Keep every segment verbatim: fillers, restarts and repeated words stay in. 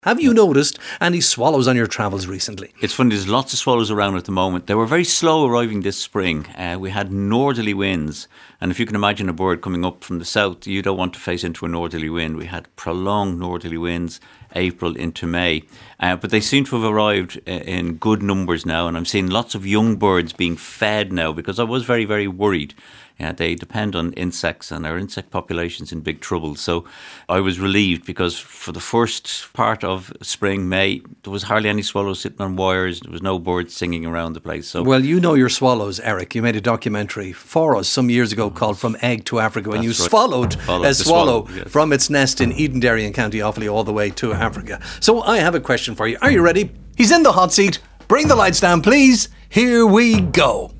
Have you noticed any swallows on your travels recently? It's funny, there's lots of swallows around at the moment. They were very slow arriving this spring. Uh, we had northerly winds, and if you can imagine a bird coming up from the south, you don't want to face into a northerly wind. We had prolonged northerly winds April into May, uh, but they seem to have arrived uh, in good numbers now, and I'm seeing lots of young birds being fed now, because I was very, very worried. Yeah, they depend on insects, and our insect population's in big trouble. So I was relieved, because for the first part of spring, May, there was hardly any swallows sitting on wires. There was no birds singing around the place. So, well, you know your swallows, Eric. You made a documentary for us some years ago called From Egg to Africa, when That's you right. swallowed Followed a the swallow, swallow, yes. from its nest in Edenderry in County Offaly all the way to Africa. So I have a question for you. Are you ready? He's in the hot seat. Bring the lights down, please. Here we go.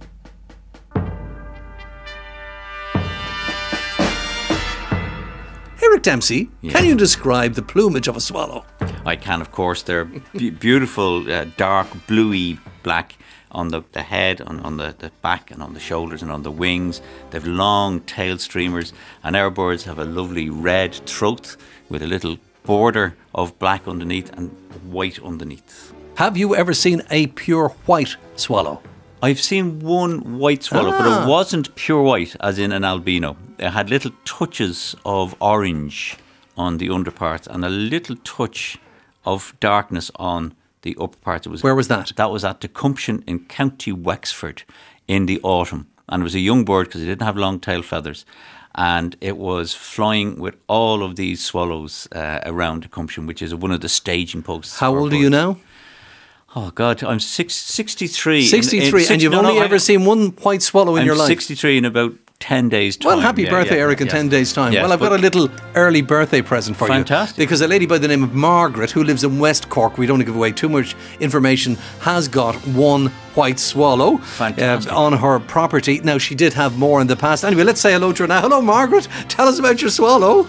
Eric Dempsey, Yeah. can you describe the plumage of a swallow? I can, of course. They're b- beautiful, uh, dark, bluey black on the, the head, on, on the, the back and on the shoulders and on the wings. They have long tail streamers, and our birds have a lovely red throat with a little border of black underneath and white underneath. Have you ever seen a pure white swallow? I've seen one white swallow, Ah. but it wasn't pure white, as in an albino. It had little touches of orange on the underparts and a little touch of darkness on the upper parts. It was, Where was that? That was at the Cumption in County Wexford in the autumn. And it was a young bird, because it didn't have long tail feathers. And it was flying with all of these swallows uh, around the Cumption, which is one of the staging posts. How for old are birds. you now? Oh, God, I'm six, sixty-three. sixty-three, In- in six- and you've no, only no, ever I- seen one white swallow in I'm your life? sixty-three in about ten days' time. Well, happy Yeah, birthday, yeah, Eric, in yeah. ten days' time. Yes, well, I've got but- a little early birthday present for Fantastic. you. Because a lady by the name of Margaret, who lives in West Cork, we don't give away too much information, has got one white swallow Fantastic. uh, on her property. Now, she did have more in the past. Anyway, let's say hello to her now. Hello, Margaret. Tell us about your swallow.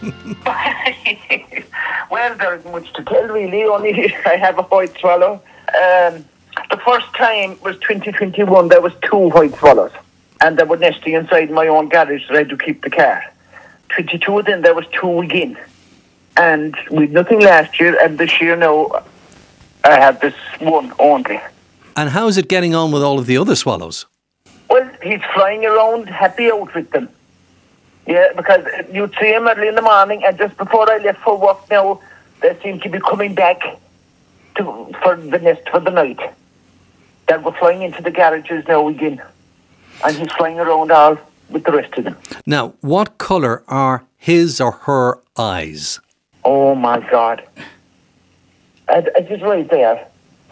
Well, there isn't much to tell, really. Only I have a white swallow. Um, the first time was twenty twenty-one. There was two white swallows, and they were nesting inside my own garage that I had to keep the car. twenty-two, then there was two again. And we had nothing last year, and this year now I have this one only. And how is it getting on with all of the other swallows? Well, he's flying around happy out with them. Yeah, because you'd see him early in the morning, and just before I left for work now, they seem to be coming back to for the nest for the night. They'll go flying into the garages now again. And he's flying around all with the rest of them. Now, what colour are his or her eyes? Oh, my God. And it's just right there.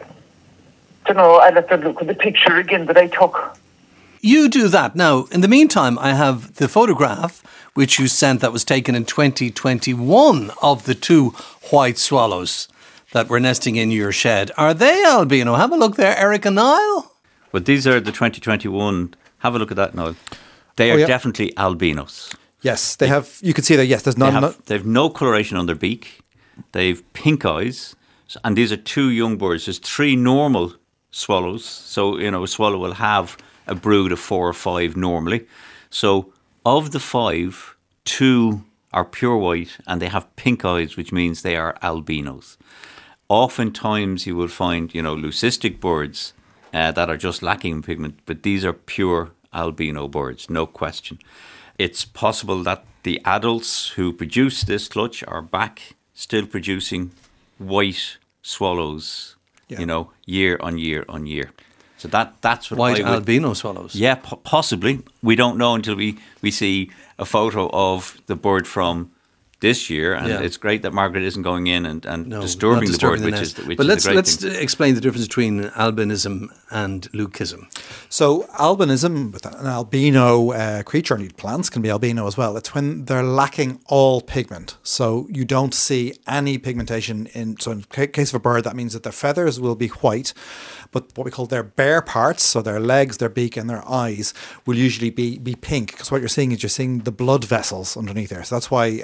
You know, I'll have to look at the picture again that I took. You do that. Now, in the meantime, I have the photograph which you sent that was taken in twenty twenty-one of the two white swallows that were nesting in your shed. Are they albino? Have a look there, Eric and Niall. But these are the twenty twenty-one. Have a look at that, Noel. They are Oh, yeah. definitely albinos. Yes, they have. You can see that. Yes, there's They none. have, they have no coloration on their beak. They've pink eyes. So- And these are two young birds. There's three normal swallows. So, you know, a swallow will have a brood of four or five normally. So, of the five, two are pure white and they have pink eyes, which means they are albinos. Oftentimes you will find, you know, leucistic birds uh, that are just lacking in pigment, but these are pure albino birds, no question. It's possible that the adults who produce this clutch are back still producing white swallows, Yeah. you know, year on year on year. So that that's what White I would, albino swallows. yeah, po- possibly. We don't know until we, we see a photo of the bird from this year, and Yeah. it's great that Margaret isn't going in and, and No, disturbing, not the bird, disturbing which nest. is which But is let's a great let's thing. explain the difference between albinism and leucism. So albinism, with an albino uh, creature, and plants can be albino as well. It's when they're lacking all pigment. So you don't see any pigmentation in. So in ca- case of a bird, that means that their feathers will be white, but what we call their bare parts, so their legs, their beak, and their eyes, will usually be be pink. Because what you're seeing is you're seeing the blood vessels underneath there. So that's why um, albino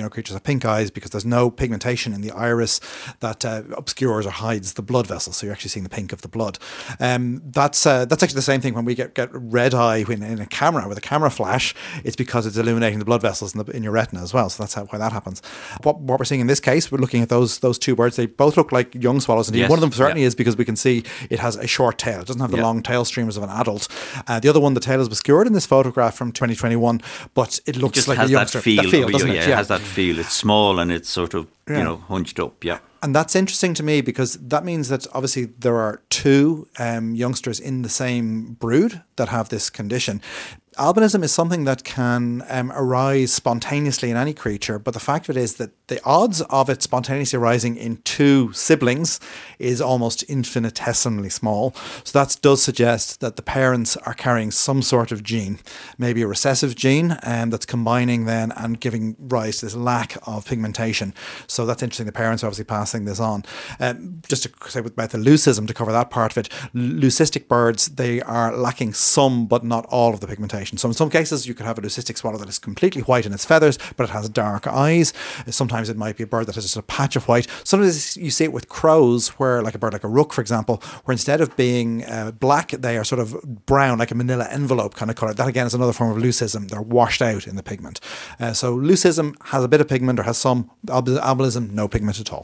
creatures have pink eyes because there's no pigmentation in the iris that uh, obscures or hides the blood vessels. So you're actually seeing the pink of the blood. Um, that's uh, that's actually the same thing when we get, get red eye when in a camera with a camera flash. It's because it's illuminating the blood vessels in, the, in your retina as well. So that's how, why that happens. What, what we're seeing in this case, we're looking at those those two birds. They both look like young swallows. Indeed, Yes. one of them certainly Yeah. is because we can see it has a short tail. It doesn't have the Yeah. long tail streamers of an adult. Uh, the other one, the tail is obscured in this photograph from twenty twenty-one, but it looks Just like has a that youngster. feel. That feel, yeah, doesn't it? yeah, it has that feel. It's small and it's sort of, Yeah. you know, hunched up. Yeah. And that's interesting to me because that means that obviously there are two um, youngsters in the same brood that have this condition. Albinism is something that can um, arise spontaneously in any creature, but the fact of it is that the odds of it spontaneously arising in two siblings is almost infinitesimally small. So that does suggest that the parents are carrying some sort of gene, maybe a recessive gene, um, that's combining then and giving rise to this lack of pigmentation. So that's interesting. The parents are obviously passing this on. Um, just to say about the leucism, to cover that part of it, leucistic birds, they are lacking some but not all of the pigmentation. So in some cases you could have a leucistic swallow that is completely white in its feathers, but it has dark eyes. Sometimes it might be a bird that has just a patch of white. Sometimes you see it with crows, where like a bird like a rook, for example, where instead of being uh, black, they are sort of brown, like a manila envelope kind of colour. That again is another form of leucism. They're washed out in the pigment. Uh, so leucism has a bit of pigment or has some. Alb- albinism, no pigment at all.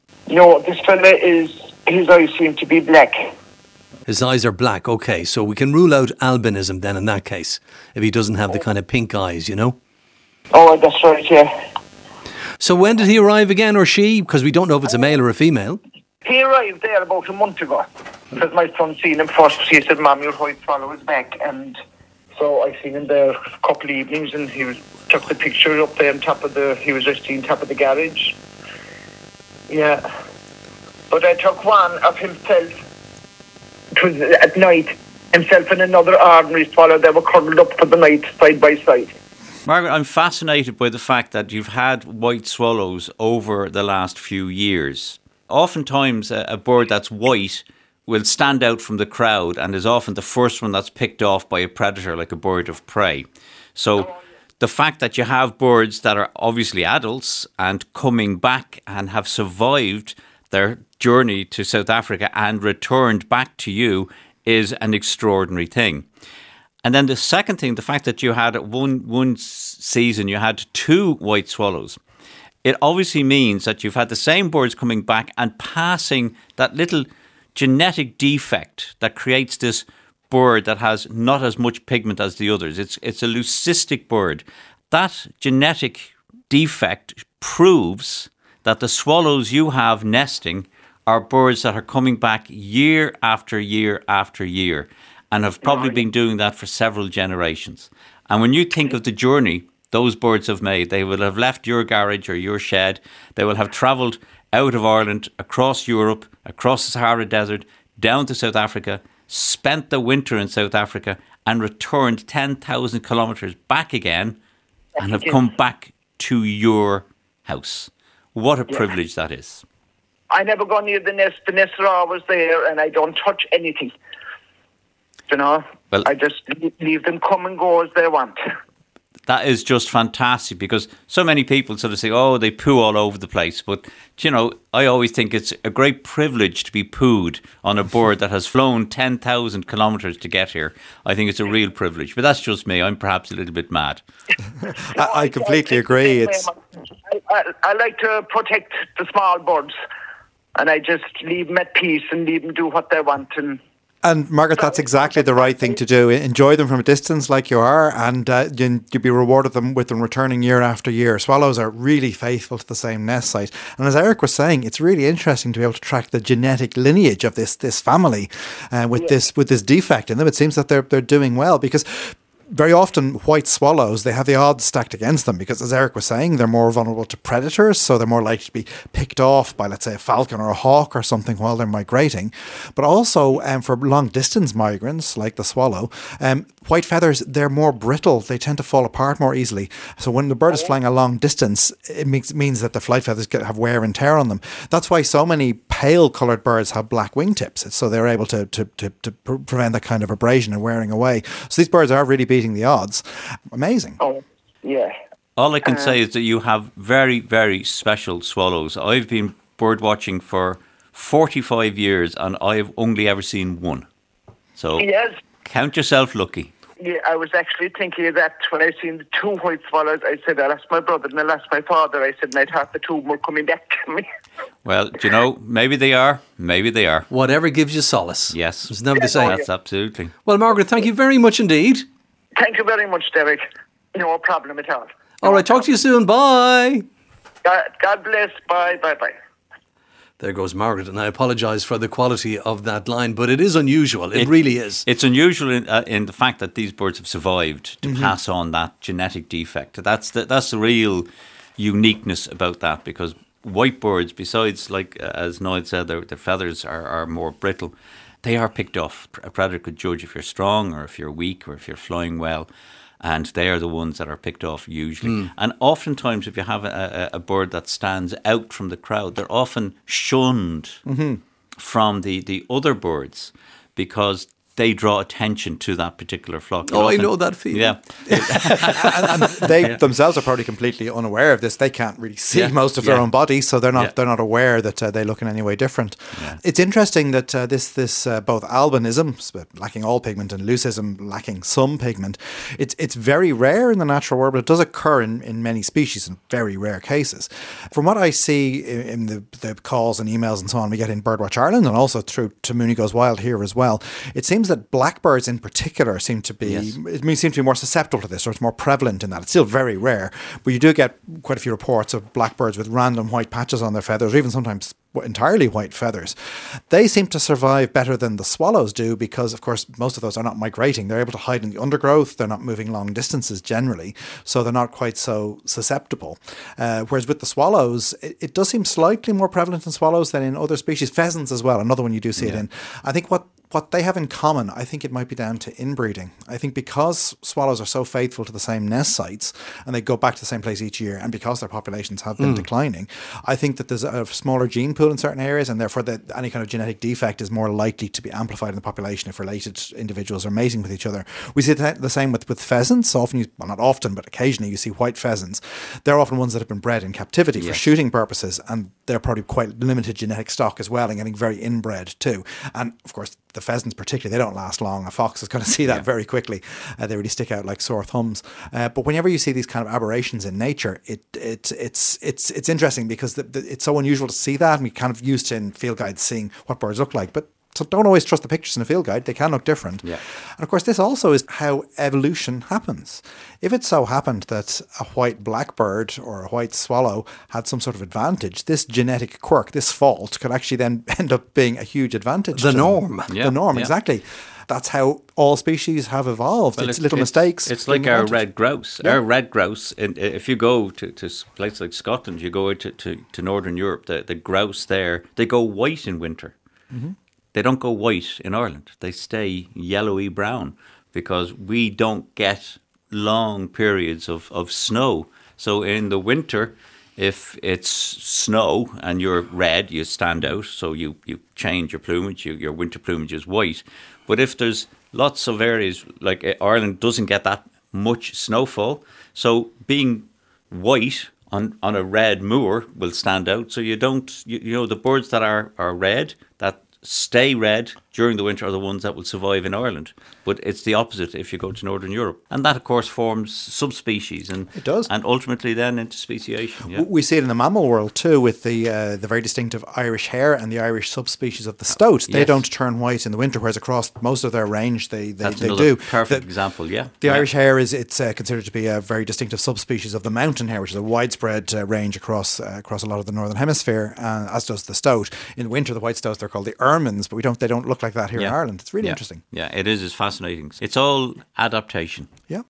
No, this fella is, his eyes seem to be black. His eyes are black. Okay, so we can rule out albinism then in that case, if he doesn't have the kind of pink eyes, you know? Oh, that's right, yeah. So when did he arrive again, or she? Because we don't know if it's a male or a female. He arrived there about a month ago because my son seen him first. He said, "Mom, your white swallow is back." And so I seen him there a couple of evenings, and he was took the picture up there on top of the. He was resting on top of the garage. Yeah, but I took one of himself. It was at night. Himself and another ordinary swallow. They were cuddled up for the night, side by side. Margaret, I'm fascinated by the fact that you've had white swallows over the last few years. Oftentimes, a, a bird that's white will stand out from the crowd and is often the first one that's picked off by a predator, like a bird of prey. So the fact that you have birds that are obviously adults and coming back and have survived their journey to South Africa and returned back to you is an extraordinary thing. And then the second thing, the fact that you had one one season, you had two white swallows. It obviously means that you've had the same birds coming back and passing that little genetic defect that creates this bird that has not as much pigment as the others. It's it's a leucistic bird. That genetic defect proves that the swallows you have nesting are birds that are coming back year after year after year, and have probably been doing that for several generations. And when you think of the journey those birds have made, they will have left your garage or your shed, they will have travelled out of Ireland, across Europe, across the Sahara Desert, down to South Africa, spent the winter in South Africa, and returned ten thousand kilometres back again, and have come back to your house. What a privilege that is. I never go near the nest. The nest are always there, and I don't touch anything. You know, Well, I just leave them come and go as they want. That is just fantastic, because so many people sort of say, oh, they poo all over the place. But, you know, I always think it's a great privilege to be pooed on a bird that has flown ten thousand kilometres to get here. I think it's a real privilege. But that's just me. I'm perhaps a little bit mad. I, I completely agree. It's I, I, I like to protect the small birds, and I just leave them at peace and leave them do what they want. And And Margaret, that's exactly the right thing to do. Enjoy them from a distance like you are, and uh, you, you'll be rewarded them with them returning year after year. Swallows are really faithful to the same nest site. And as Eric was saying, it's really interesting to be able to track the genetic lineage of this this family uh, with yeah. this with this defect in them. It seems that they're they're doing well, because very often white swallows, they have the odds stacked against them because, as Eric was saying, they're more vulnerable to predators, so they're more likely to be picked off by, let's say, a falcon or a hawk or something while they're migrating. But also um, for long-distance migrants, like the swallow, um, white feathers, they're more brittle. They tend to fall apart more easily. So when the bird is flying a long distance, it makes, means that the flight feathers get, have wear and tear on them. That's why so many pale-coloured birds have black wingtips, so they're able to, to, to, to prevent that kind of abrasion and wearing away. So these birds are really being the odds. Amazing. Oh, yeah. All I can say is that you have very, very special swallows. I've been bird watching for forty-five years and I've only ever seen one. So Yes. count yourself lucky. Yeah, I was actually thinking of that when I seen the two white swallows. I said, I lost my brother and I lost my father. I said, and I thought the two were coming back to me. Well, do you know, maybe they are, maybe they are. Whatever gives you solace. Yes. It's never the same. That's absolutely. Well, Margaret, thank you very much indeed. Thank you very much, Derek. No problem at all. All right, talk to you soon. Bye. God, God bless. Bye, bye, bye. There goes Margaret, and I apologise for the quality of that line, but it is unusual. It, it really is. It's unusual in, uh, in the fact that these birds have survived to mm-hmm. pass on that genetic defect. That's the, that's the real uniqueness about that, because white birds, besides, like uh, as Noel said, their, their feathers are, are more brittle. They are picked off. A predator could judge if you're strong or if you're weak or if you're flying well. And they are the ones that are picked off usually. Mm. And oftentimes, if you have a, a, a bird that stands out from the crowd, they're often shunned mm-hmm. from the, the other birds because they draw attention to that particular flock. Oh, often, I know that feeling. Yeah. and, and they yeah. themselves are probably completely unaware of this. They can't really see yeah. most of their yeah. own body, so they're not yeah. they're not aware that uh, they look in any way different. Yeah. It's interesting that uh, this this uh, both albinism, lacking all pigment, and leucism, lacking some pigment, it's it's very rare in the natural world, but it does occur in, in many species in very rare cases. From what I see in, in the, the calls and emails and so on we get in Birdwatch Ireland, and also through to Mooney Goes Wild here as well, it seems that blackbirds in particular seem to be yes. it seem to be more susceptible to this, or it's more prevalent in that. It's still very rare, but you do get quite a few reports of blackbirds with random white patches on their feathers, or even sometimes entirely white feathers. They seem to survive better than the swallows do because, of course, most of those are not migrating. They're able to hide in the undergrowth. They're not moving long distances generally, so they're not quite so susceptible. Uh, whereas with the swallows, it, it does seem slightly more prevalent in swallows than in other species. Pheasants as well, another one you do see yeah. it in. I think what What they have in common, I think it might be down to inbreeding. I think because swallows are so faithful to the same nest sites and they go back to the same place each year, and because their populations have been mm. declining, I think that there's a smaller gene pool in certain areas, and therefore that any kind of genetic defect is more likely to be amplified in the population if related individuals are mating with each other. We see the same with, with pheasants. Often, you, well, not often, but occasionally you see white pheasants. They're often ones that have been bred in captivity yes. for shooting purposes, and they're probably quite limited genetic stock as well, and getting very inbred too. And of course, the pheasants particularly, they don't last long. A fox is going to see that yeah. very quickly. Uh, they really stick out like sore thumbs. Uh, but whenever you see these kind of aberrations in nature, it it it's it's it's interesting because the, the, it's so unusual to see that, and we kind of used to in field guides seeing what birds look like. But so don't always trust the pictures in a field guide. They can look different. Yeah. And of course, this also is how evolution happens. If it so happened that a white blackbird or a white swallow had some sort of advantage, this genetic quirk, this fault, could actually then end up being a huge advantage. The norm. Yeah. The norm, yeah. exactly. That's how all species have evolved. Well, it's, it's little it's, mistakes. It's like our red grouse. Yeah. Our red grouse, in, if you go to, to places like Scotland, you go to, to, to Northern Europe, the, the grouse there, they go white in winter. Mm-hmm. They don't go white in Ireland. They stay yellowy brown because we don't get long periods of, of snow. So in the winter, if it's snow and you're red, you stand out. So you, you change your plumage. You, your winter plumage is white. But if there's lots of areas, like Ireland doesn't get that much snowfall, so being white on, on a red moor will stand out. So you don't, you, you know, the birds that are, are red, that stay red during the winter are the ones that will survive in Ireland. But it's the opposite if you go to Northern Europe. And that, of course, forms subspecies. And it does. And ultimately then into speciation. Yeah. We see it in the mammal world too, with the uh, the very distinctive Irish hare and the Irish subspecies of the stoat. They yes. don't turn white in the winter, whereas across most of their range they, they, That's they another do. perfect the, example, yeah. The yeah. Irish hare is it's uh, considered to be a very distinctive subspecies of the mountain hare, which is a widespread uh, range across uh, across a lot of the northern hemisphere, uh, as does the stoat. In winter, the white stoats, they're called the ermines, but we don't they don't look like that here yeah. in Ireland. It's really yeah. interesting. Yeah, it is. It's fascinating. It's all adaptation. Yeah.